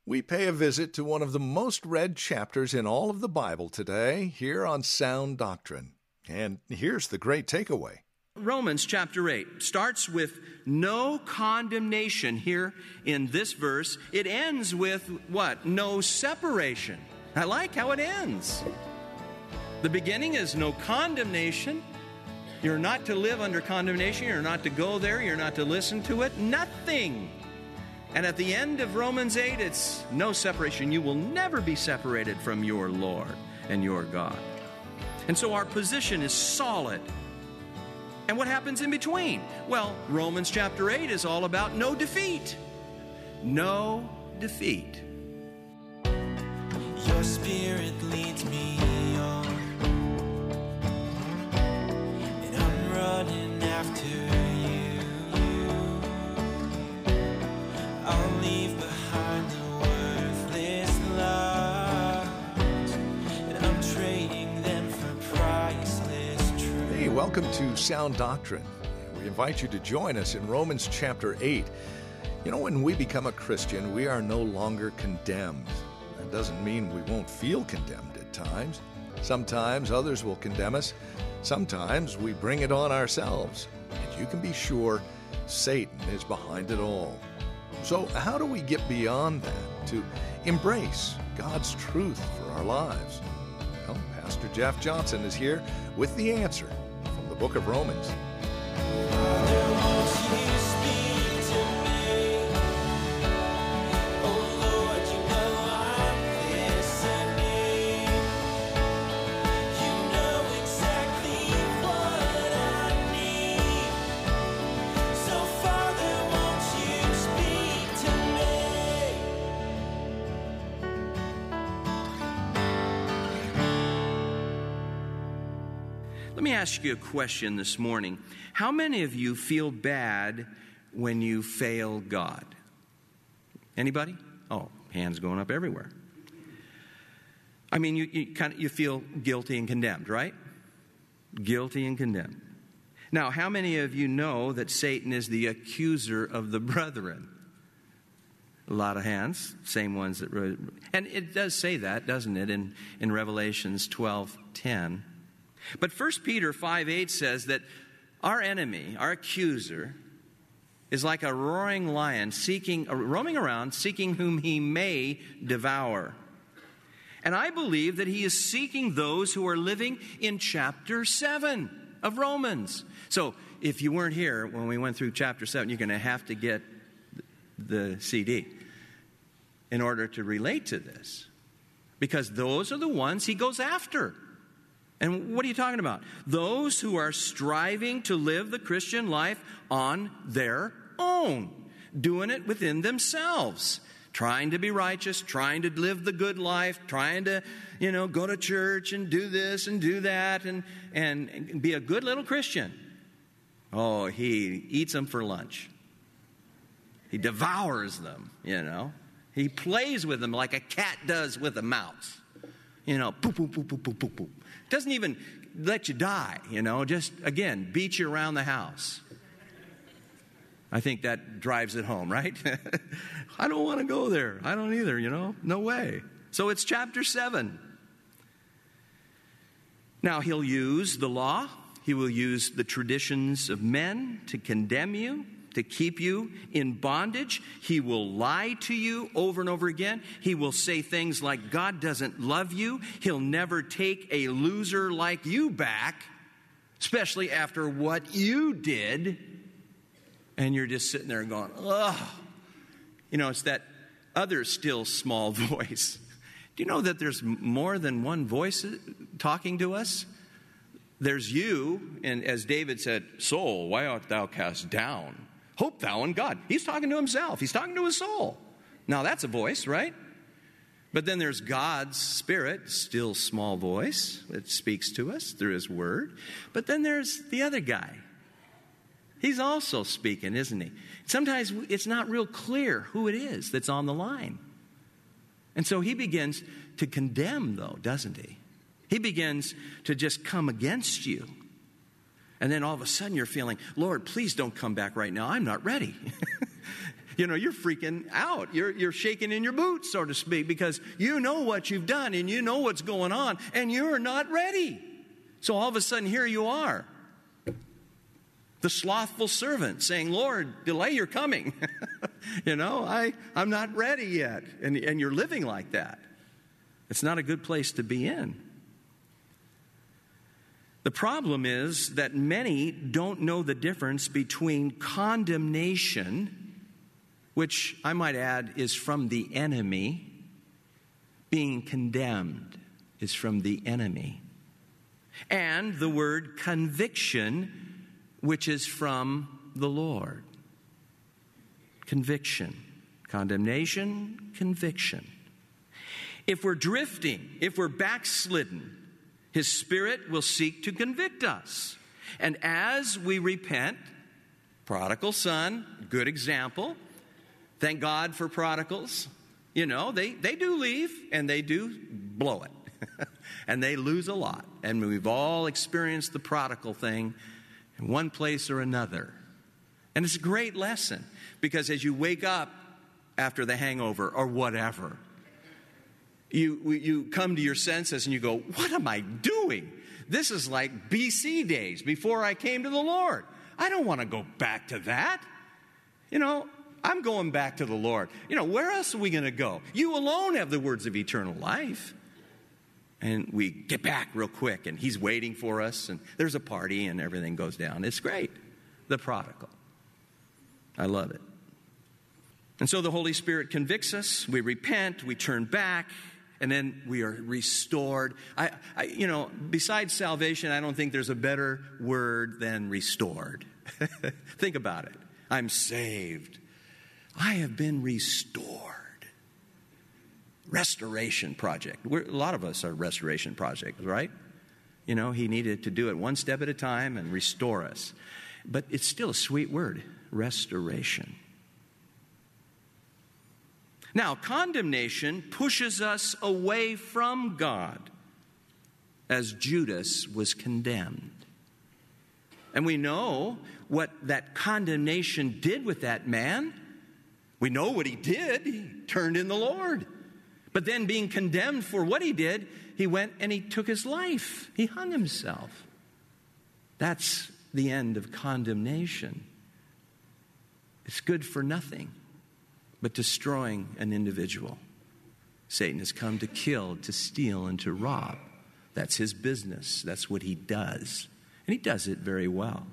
We pay a visit to one of the most read chapters in all of the Bible today, here on Sound Doctrine. And here's the great takeaway. Romans chapter 8 starts with no condemnation here in this verse. It ends with what? No separation. I like how it ends. The beginning is no condemnation. You're not to live under condemnation. You're not to go there. You're not to listen to it. Nothing. And at the end of Romans 8, it's no separation. You will never be separated from your Lord and your God. And so our position is solid. And what happens in between? Well, Romans chapter 8 is all about no defeat. No defeat. Your spirit leads me on, and I'm running after you. I'll leave behind the worthless loves, and I'm trading them for priceless truth. Hey, welcome to Sound Doctrine. We invite you to join us in Romans chapter 8. You know, when we become a Christian, we are no longer condemned. That doesn't mean we won't feel condemned at times. Sometimes others will condemn us. Sometimes we bring it on ourselves. And you can be sure Satan is behind it all. So how do we get beyond that to embrace God's truth for our lives? Well, Pastor Jeff Johnson is here with the answer from the book of Romans. Father, won't you speak to me? Oh Lord, you know I'm listening. You know exactly what I need. So Father, won't you speak to me? Let me ask you a question this morning. How many of you feel bad when you fail God? Anybody? Oh, hands going up everywhere. I mean, you feel guilty and condemned, right? Guilty and condemned. Now, how many of you know that Satan is the accuser of the brethren? A lot of hands, same ones that wrote. And it does say that, doesn't it, in Revelations 12:10. But 1 Peter 5:8 says that our enemy, our accuser, is like a roaring lion roaming around, seeking whom he may devour. And I believe that he is seeking those who are living in chapter 7 of Romans. So if you weren't here when we went through chapter 7, you're going to have to get the CD in order to relate to this. Because those are the ones he goes after. And what are you talking about? Those who are striving to live the Christian life on their own, doing it within themselves, trying to be righteous, trying to live the good life, trying to, go to church and do this and do that and be a good little Christian. Oh, he eats them for lunch. He devours them, He plays with them like a cat does with a mouse. Poop, poop, poop, poop, poop, poop, poop. Doesn't even let you die, just, again, beat you around the house. I think that drives it home, right? I don't want to go there. I don't either, no way. So it's chapter 7. Now, he'll use the law. He will use the traditions of men to condemn you, to keep you in bondage. He will lie to you over and over again. He will say things like God doesn't love you. He'll never take a loser like you back, especially after what you did. And you're just sitting there going, ugh. It's that other still small voice. Do you know that there's more than one voice talking to us? There's you, and as David said, soul, why art thou cast down? Hope thou in God. He's talking to himself. He's talking to his soul. Now that's a voice, right? But then there's God's Spirit, still small voice that speaks to us through His Word. But then there's the other guy. He's also speaking, isn't he? Sometimes it's not real clear who it is that's on the line. And so he begins to condemn, though, doesn't he? He begins to just come against you. And then all of a sudden you're feeling, Lord, please don't come back right now. I'm not ready. You're freaking out. You're shaking in your boots, so to speak, because you know what you've done and you know what's going on and you're not ready. So all of a sudden, here you are. The slothful servant saying, Lord, delay your coming. I'm not ready yet. And you're living like that. It's not a good place to be in. The problem is that many don't know the difference between condemnation, which I might add is from the enemy. Being condemned is from the enemy. And the word conviction, which is from the Lord. Conviction. Condemnation, conviction. If we're drifting, if we're backslidden, His Spirit will seek to convict us. And as we repent, prodigal son, good example. Thank God for prodigals. They do leave and they do blow it. And they lose a lot. And we've all experienced the prodigal thing in one place or another. And it's a great lesson because as you wake up after the hangover or whatever, you come to your senses and you go, what am I doing? This is like BC days before I came to the Lord. I don't want to go back to that. I'm going back to the Lord. Where else are we going to go? You alone have the words of eternal life. And we get back real quick, and He's waiting for us, and there's a party, and everything goes down. It's great. The prodigal. I love it. And so the Holy Spirit convicts us. We repent. We turn back. And then we are restored. Besides salvation, I don't think there's a better word than restored. Think about it. I'm saved. I have been restored. Restoration project. A lot of us are restoration projects, right? He needed to do it one step at a time and restore us. But it's still a sweet word, restoration. Now, condemnation pushes us away from God, as Judas was condemned. And we know what that condemnation did with that man. We know what he did. He turned in the Lord. But then being condemned for what he did, he went and he took his life. He hung himself. That's the end of condemnation. It's good for nothing but destroying an individual. Satan has come to kill, to steal, and to rob. That's his business. That's what he does. And he does it very well.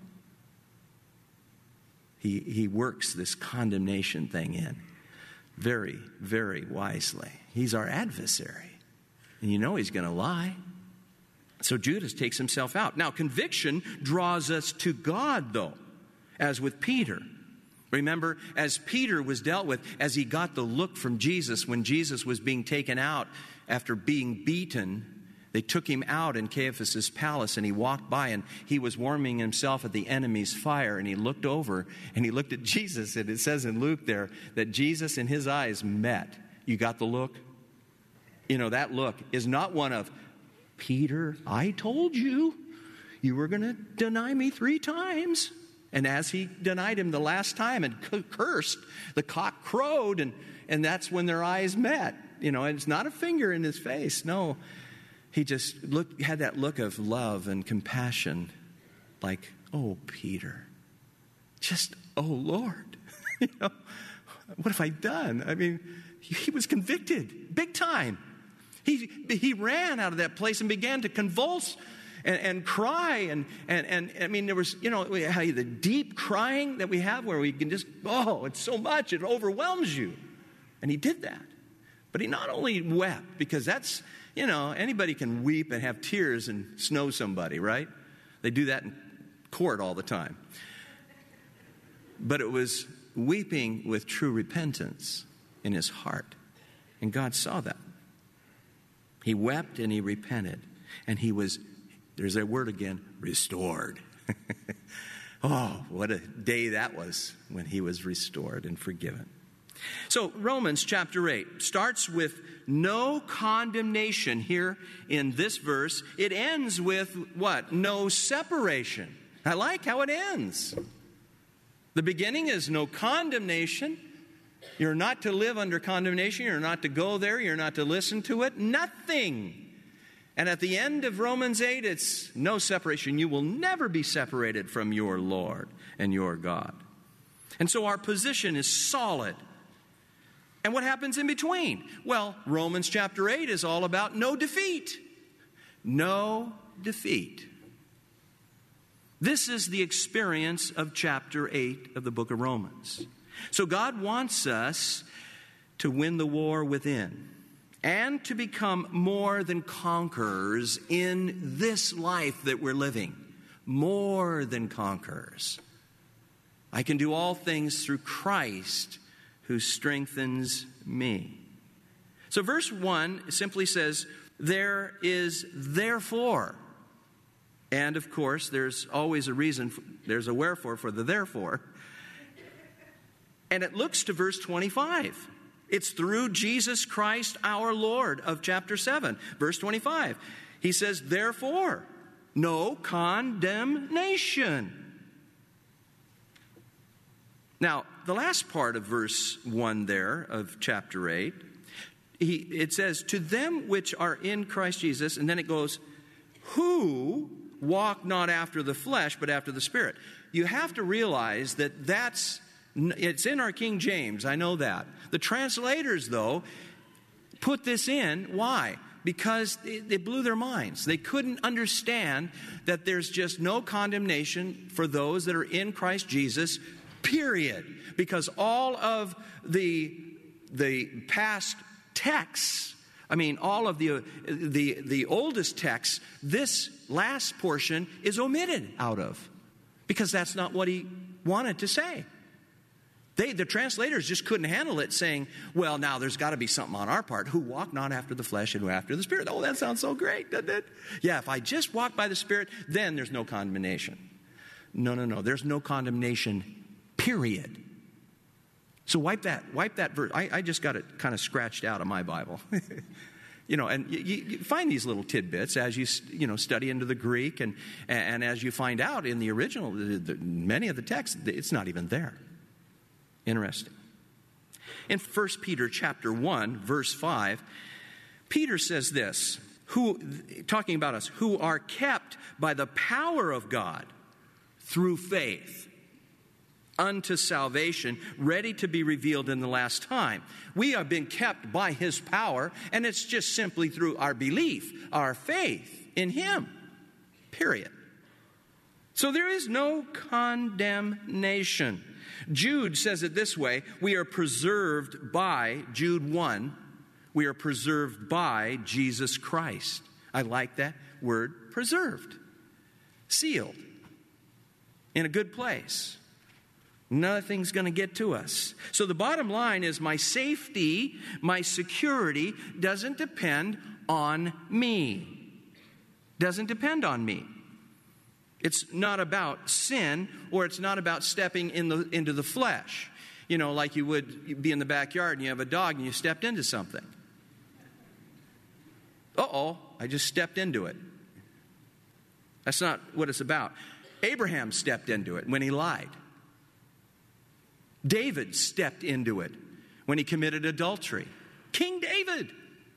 He works this condemnation thing in very, very wisely. He's our adversary. And he's going to lie. So Judas takes himself out. Now, conviction draws us to God, though, as with Peter. Remember, as Peter was dealt with, as he got the look from Jesus when Jesus was being taken out after being beaten, they took him out in Caiaphas' palace, and he walked by, and he was warming himself at the enemy's fire, and he looked over, and he looked at Jesus, and it says in Luke there that Jesus and his eyes met. You got the look? That look is not one of, Peter, I told you were going to deny me 3 times. And as he denied him the last time and cursed, the cock crowed, and that's when their eyes met. And it's not a finger in his face. No, he just had that look of love and compassion, like, oh, Peter, oh, Lord, what have I done? I mean, he was convicted, big time. He ran out of that place and began to convulse and cry. And I mean, there was, the deep crying that we have where we can just, it's so much, it overwhelms you. And he did that. But he not only wept, because that's, anybody can weep and have tears and snow somebody, right? They do that in court all the time. But it was weeping with true repentance in his heart. And God saw that. He wept and he repented. And he was, there's that word again, restored. Oh, what a day that was when he was restored and forgiven. So Romans chapter 8 starts with no condemnation here in this verse. It ends with what? No separation. I like how it ends. The beginning is no condemnation. You're not to live under condemnation. You're not to go there. You're not to listen to it. Nothing. And at the end of Romans 8, it's no separation. You will never be separated from your Lord and your God. And so our position is solid. And what happens in between? Well, Romans chapter 8 is all about no defeat. No defeat. This is the experience of chapter 8 of the book of Romans. So God wants us to win the war within and to become more than conquerors in this life that we're living. More than conquerors. I can do all things through Christ who strengthens me. So verse 1 simply says, there is therefore. And of course, there's always a reason, there's a wherefore for the therefore. And it looks to verse 25. It's through Jesus Christ our Lord of chapter 7. Verse 25. He says, therefore, no condemnation. Now, the last part of verse 1 there of chapter 8, it says, to them which are in Christ Jesus, and then it goes, who walk not after the flesh, but after the Spirit. You have to realize that it's in our King James, I know that. The translators, though, put this in. Why? Because it blew their minds. They couldn't understand that there's just no condemnation for those that are in Christ Jesus, period. Because all of the past texts, all of the oldest texts, this last portion is omitted out of. Because that's not what he wanted to say. The translators just couldn't handle it, saying, well, now there's got to be something on our part. Who walk not after the flesh and after the Spirit. Oh, that sounds so great, doesn't it? Yeah, if I just walk by the Spirit, then there's no condemnation. No. There's no condemnation, period. So wipe that verse. I just got it kind of scratched out of my Bible. And you find these little tidbits as you study into the Greek, and as you find out in the original, many of the texts, it's not even there. Interesting. In 1 Peter chapter 1, verse 5, Peter says this, talking about us, who are kept by the power of God through faith unto salvation, ready to be revealed in the last time. We have been kept by his power, and it's just simply through our belief, our faith in him, period. So there is no condemnation. Jude says it this way, we are preserved by, Jude 1, we are preserved by Jesus Christ. I like that word, preserved, sealed, in a good place. Nothing's going to get to us. So the bottom line is my safety, my security doesn't depend on me. Doesn't depend on me. It's not about sin, or it's not about stepping into the flesh. Like you would be in the backyard and you have a dog and you stepped into something. Uh-oh, I just stepped into it. That's not what it's about. Abraham stepped into it when he lied. David stepped into it when he committed adultery. King David.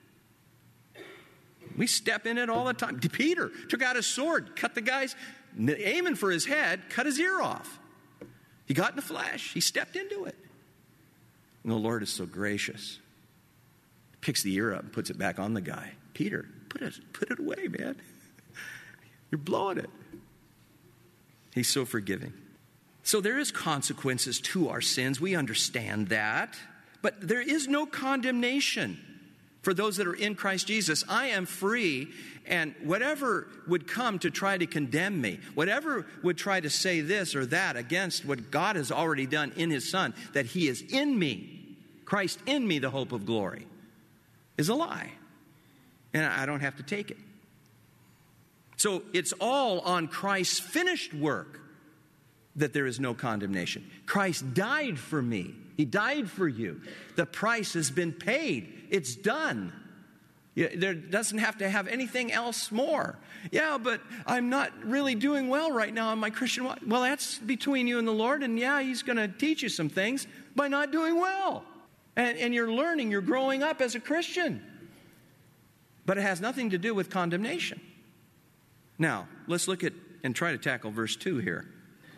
We step in it all the time. Peter took out his sword, cut the guy's, aiming for his head, cut his ear off. He got in the flesh. He stepped into it. And the Lord is so gracious. Picks the ear up and puts it back on the guy. Peter, put it away, man. You're blowing it. He's so forgiving. So there is consequences to our sins. We understand that. But there is no condemnation for those that are in Christ Jesus. I am free, and whatever would come to try to condemn me, whatever would try to say this or that against what God has already done in his Son, that he is in me, Christ in me, the hope of glory, is a lie. And I don't have to take it. So it's all on Christ's finished work that there is no condemnation. Christ died for me. He died for you. The price has been paid. It's done. There doesn't have to have anything else more. Yeah, but I'm not really doing well right now in my Christian life. Well, that's between you and the Lord, and yeah, he's going to teach you some things by not doing well. And you're learning, you're growing up as a Christian. But it has nothing to do with condemnation. Now, let's look at and try to tackle verse 2 here.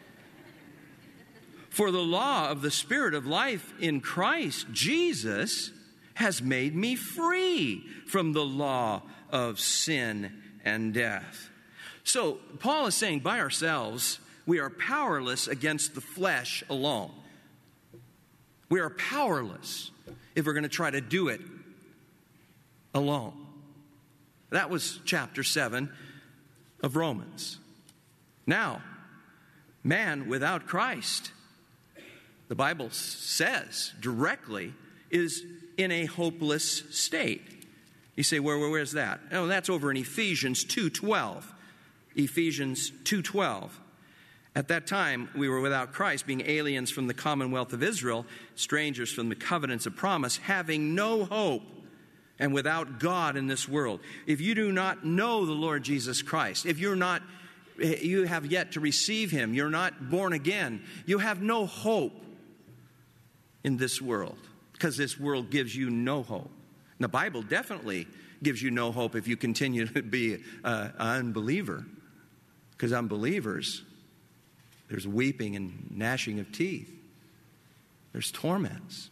For the law of the Spirit of life in Christ Jesus has made me free from the law of sin and death. So, Paul is saying by ourselves, we are powerless against the flesh alone. We are powerless if we're going to try to do it alone. That was chapter 7 of Romans. Now, man without Christ, the Bible says directly, is in a hopeless state. You say, where's that? Oh, that's over in Ephesians 2:12. Ephesians 2:12. At that time, we were without Christ, being aliens from the commonwealth of Israel, strangers from the covenants of promise, having no hope, and without God in this world. If you do not know the Lord Jesus Christ, if you have yet to receive Him, you're not born again, you have no hope in this world, because this world gives you no hope. And the Bible definitely gives you no hope if you continue to be an unbeliever, because unbelievers, there's weeping and gnashing of teeth. There's torments.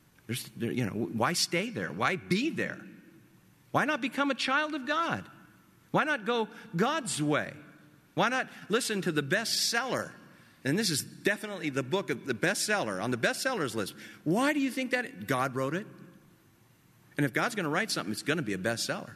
Why stay there? Why be there? Why not become a child of God? Why not go God's way? Why not listen to the bestseller? And this is definitely the book of the bestseller, on the bestsellers list. Why do you think that? God wrote it. And if God's going to write something, it's going to be a bestseller.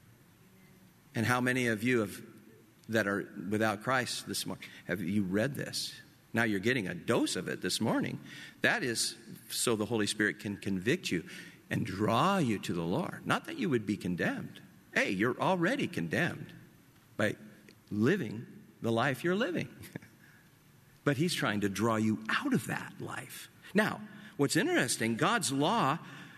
And how many of you that are without Christ this morning, have you read this? Now you're getting a dose of it this morning. That is so the Holy Spirit can convict you and draw you to the Lord. Not that you would be condemned. Hey, you're already condemned by living the life you're living. But He's trying to draw you out of that life. Now, what's interesting, God's law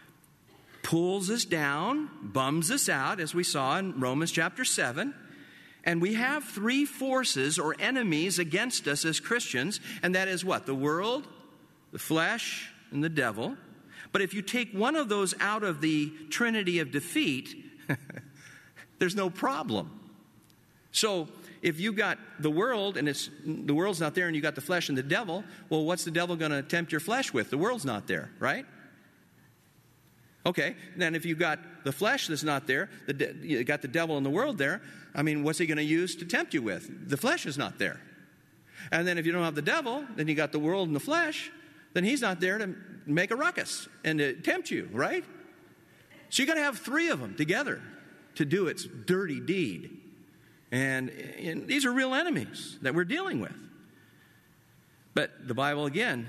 pulls us down, bums us out, as we saw in Romans chapter 7. And we have three forces or enemies against us as Christians, and that is what? The world, the flesh, and the devil. But if you take one of those out of the trinity of defeat, there's no problem. So if you got the world, and the world's not there, and you got the flesh and the devil, well, what's the devil going to tempt your flesh with? The world's not there, right? Okay, then if you got the flesh that's not there, you got the devil and the world there, I mean, what's he going to use to tempt you with? The flesh is not there. And then if you don't have the devil, then you got the world and the flesh, then he's not there to make a ruckus and to tempt you, right? So you got to have three of them together to do its dirty deed. And these are real enemies that we're dealing with. But the Bible again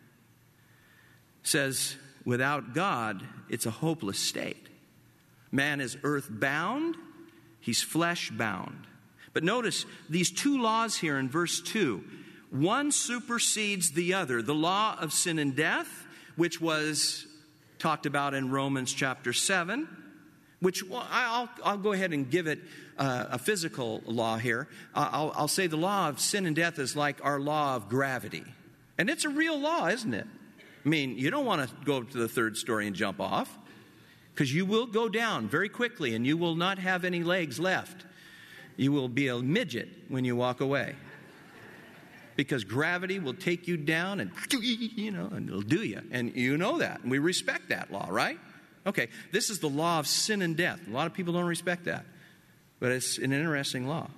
says, without God, it's a hopeless state. Man is earth-bound, he's flesh-bound. But notice these two laws here in verse 2. One supersedes the other. The law of sin and death, which was talked about in Romans chapter 7, which I'll go ahead and give it a physical law here. I'll say the law of sin and death is like our law of gravity. And it's a real law, isn't it? I mean, you don't want to go up to the third story and jump off, because you will go down very quickly and you will not have any legs left. You will be a midget when you walk away, because gravity will take you down and it'll do you. And you know that. And we respect that law, right? Okay, this is the law of sin and death. A lot of people don't respect that, but it's an interesting law.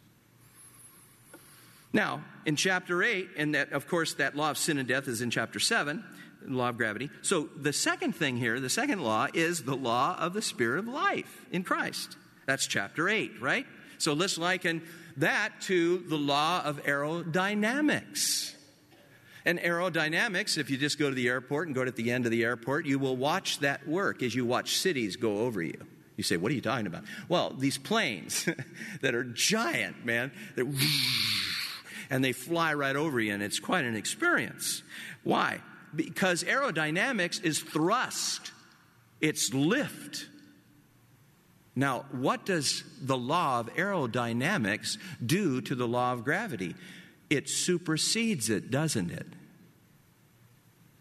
Now, in chapter 8, and that, of course, that law of sin and death is in chapter 7, the law of gravity. So the second thing here, the second law, is the law of the Spirit of life in Christ. That's chapter 8, right? So let's liken that to the law of aerodynamics. And aerodynamics, if you just go to the airport and go to the end of the airport, you will watch that work as you watch cities go over you. You say, what are you talking about? Well, these planes that are giant, man, and they fly right over you, and it's quite an experience. Why? Because aerodynamics is thrust. It's lift. Now, what does the law of aerodynamics do to the law of gravity? It supersedes it, doesn't it?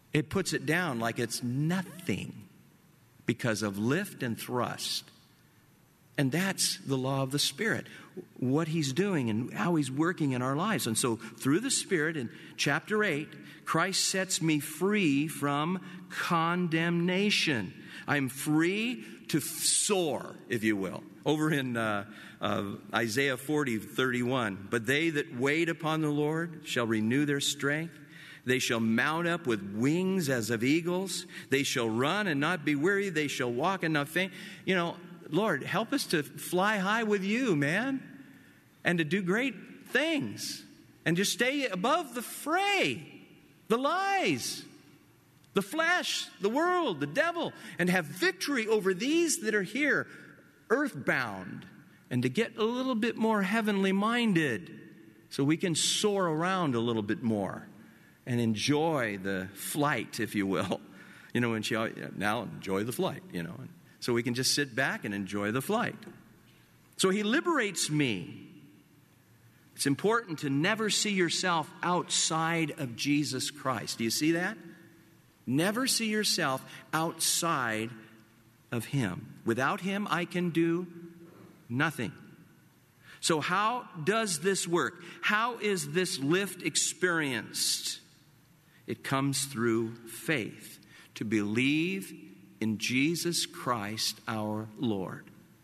It puts it down like it's nothing because of lift and thrust. And that's the law of the Spirit, what He's doing and how He's working in our lives. And so through the Spirit in chapter 8, Christ sets me free from condemnation. I'm free to soar, if you will. Over in Isaiah 40:31, but they that wait upon the Lord shall renew their strength. They shall mount up with wings as of eagles. They shall run and not be weary. They shall walk and not faint. You know, Lord, help us to fly high with you, man, and to do great things and just stay above the fray, the lies, the flesh, the world, the devil, and have victory over these that are here, earthbound, and to get a little bit more heavenly minded so we can soar around a little bit more and enjoy the flight, if you will. You know, now enjoy the flight, you know. So we can just sit back and enjoy the flight. So He liberates me. It's important to never see yourself outside of Jesus Christ. Do you see that? Never see yourself outside of Him. Without Him, I can do nothing. So how does this work? How is this lift experienced? It comes through faith. To believe in Jesus Christ our Lord.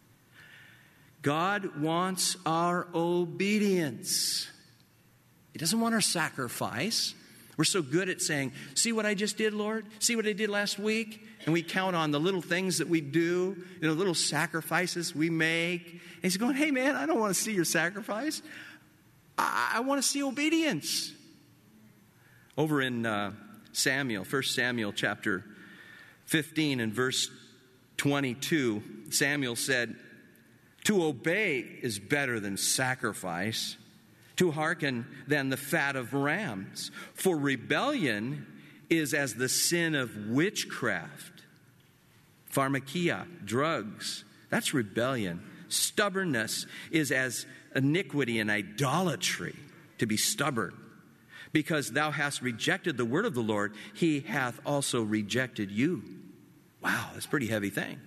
God wants our obedience. He doesn't want our sacrifice. We're so good at saying, see what I just did, Lord? See what I did last week? And we count on the little things that we do, you know, little sacrifices we make. And He's going, hey man, I don't want to see your sacrifice. I want to see obedience. Over in 1 Samuel chapter 15 and verse 22, Samuel said, to obey is better than sacrifice, to hearken than the fat of rams. For rebellion is as the sin of witchcraft, pharmakia, drugs. That's rebellion. Stubbornness is as iniquity and idolatry, to be stubborn. Because thou hast rejected the word of the Lord, He hath also rejected you. Wow, that's a pretty heavy thing.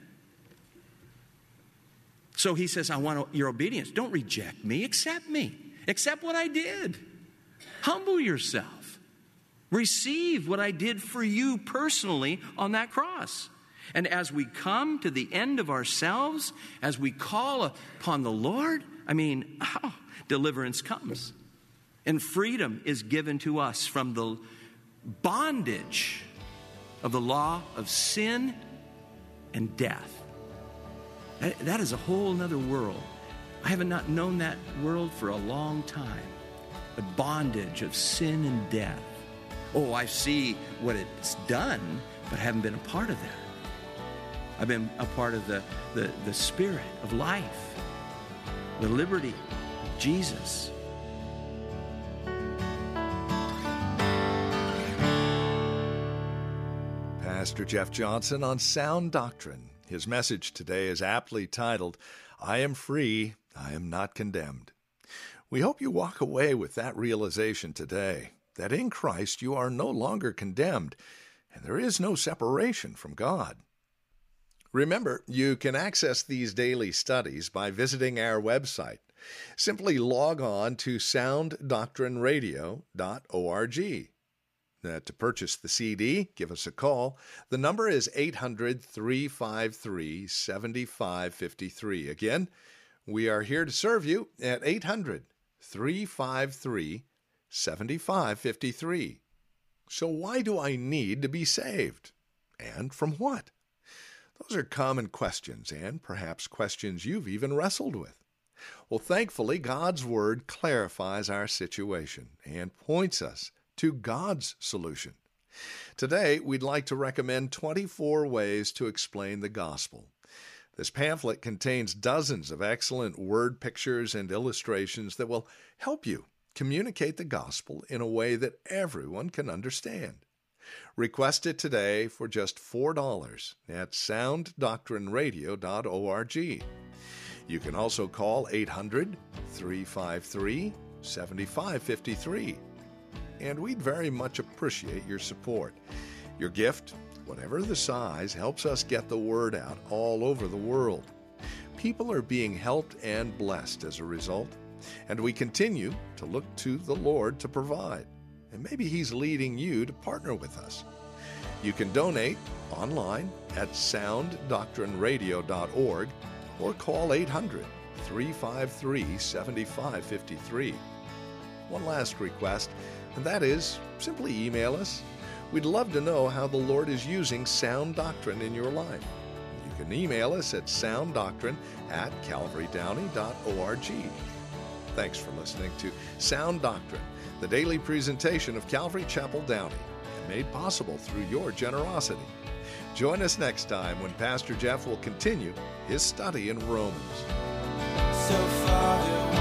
So He says, I want your obedience. Don't reject me. Accept me. Accept what I did. Humble yourself. Receive what I did for you personally on that cross. And as we come to the end of ourselves, as we call upon the Lord, deliverance comes. And freedom is given to us from the bondage of the law of sin and death. That is a whole other world. I have not known that world for a long time. The bondage of sin and death. Oh, I see what it's done, but I haven't been a part of that. I've been a part of the spirit of life, the liberty of Jesus. Pastor Jeff Johnson on Sound Doctrine. His message today is aptly titled, I am free, I am not condemned. We hope you walk away with that realization today, that in Christ you are no longer condemned, and there is no separation from God. Remember, you can access these daily studies by visiting our website. Simply log on to sounddoctrineradio.org. To purchase the CD, give us a call. The number is 800-353-7553. Again, we are here to serve you at 800-353-7553. So why do I need to be saved? And from what? Those are common questions, and perhaps questions you've even wrestled with. Well, thankfully, God's Word clarifies our situation and points us to God's solution. Today, we'd like to recommend 24 ways to explain the gospel. This pamphlet contains dozens of excellent word pictures and illustrations that will help you communicate the gospel in a way that everyone can understand. Request it today for just $4 at sounddoctrineradio.org. You can also call 800-353-7553. And we'd very much appreciate your support. Your gift, whatever the size, helps us get the word out all over the world. People are being helped and blessed as a result, and we continue to look to the Lord to provide. And maybe He's leading you to partner with us. You can donate online at sounddoctrineradio.org or call 800-353-7553. One last request, and that is simply email us. We'd love to know how the Lord is using sound doctrine in your life. You can email us at sounddoctrine@calvarydowney.org. Thanks for listening to Sound Doctrine, the daily presentation of Calvary Chapel Downey, and made possible through your generosity. Join us next time when Pastor Jeff will continue his study in Romans. So Father,